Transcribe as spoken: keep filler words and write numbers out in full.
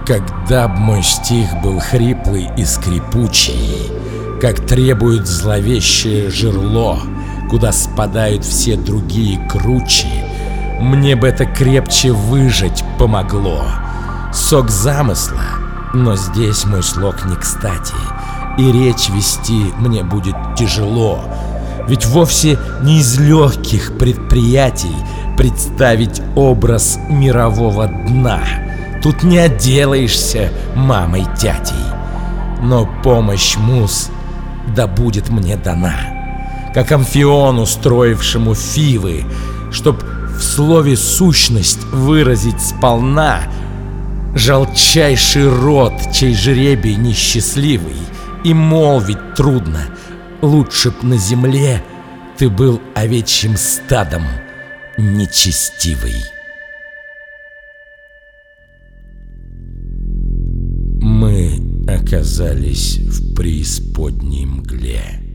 Когда б мой стих был хриплый и скрипучий, как требует зловещее жерло, куда спадают все другие кручи, мне бы это крепче выжить помогло. Сок замысла, но здесь мой слог не кстати, и речь вести мне будет тяжело. Ведь вовсе не из легких предприятий представить образ мирового дна. Тут не отделаешься мамой-тятей. Но помощь муз да будет мне дана, как Амфиону, строившему Фивы, чтоб в слове сущность выразить сполна. Жалчайший род, чей жребий несчастливый, и молвить трудно. Лучше б на земле ты был овечьим стадом нечестивый. Мы оказались в преисподней мгле.